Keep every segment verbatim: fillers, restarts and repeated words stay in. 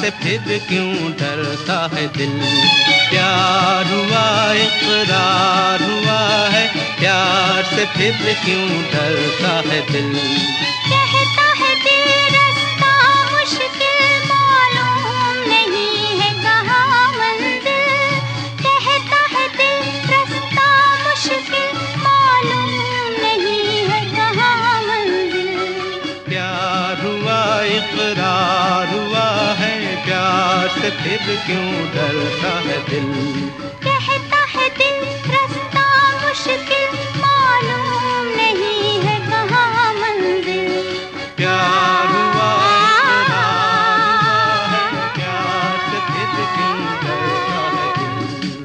से फिर क्यों डरता है दिल। प्यार हुआ इकरार हुआ है, प्यार से फिर क्यों डरता है दिल। कहता है दिल रास्ता मुश्किल मालूम नहीं है कहाँ मंजिल। कहता है दिल रास्ता मुश्किल मालूम नहीं है कहाँ मंजिल। प्यार हुआ इकरार हुआ है, प्यार से फिर क्यों डरता है दिल। कहता है दिल रास्ता मुश्किल मालूम नहीं है कहाँ मंजिल। प्यार हुआ इकरार हुआ है, प्यार से फिर क्यों डरता है दिल।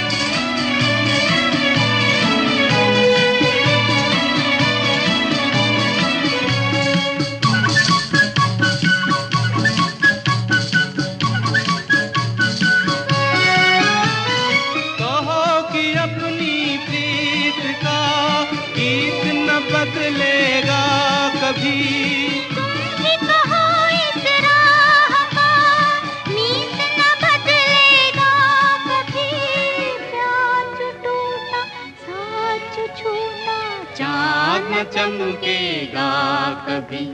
अपनी प्रीत का गीत न बदलेगा कभी। तुम ही कहो इस राह का मीत न बदलेगा कभी। प्यार जो टूटा साथ जो छूटा चाँद न चमकेगा कभी।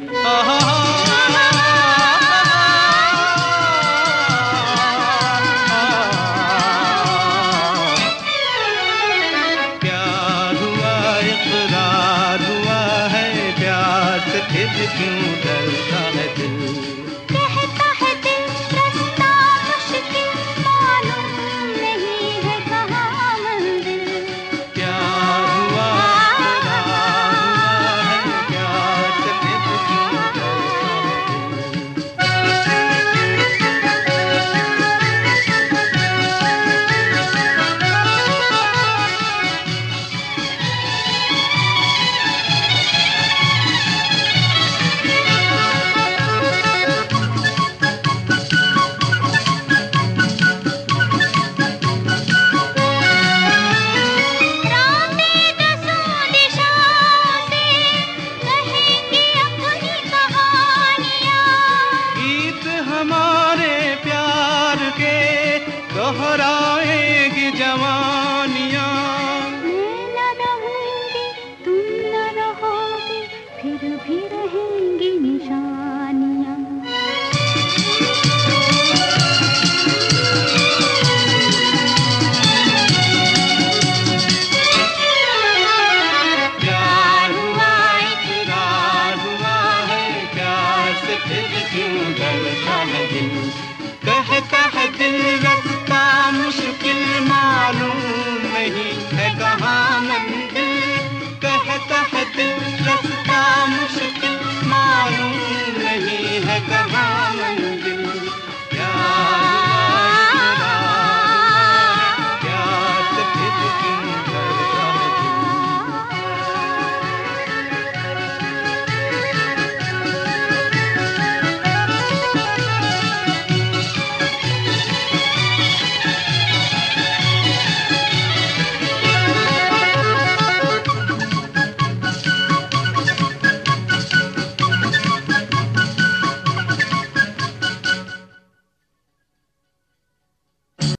इकरार हुआ है, प्यार से फिर क्यों डरता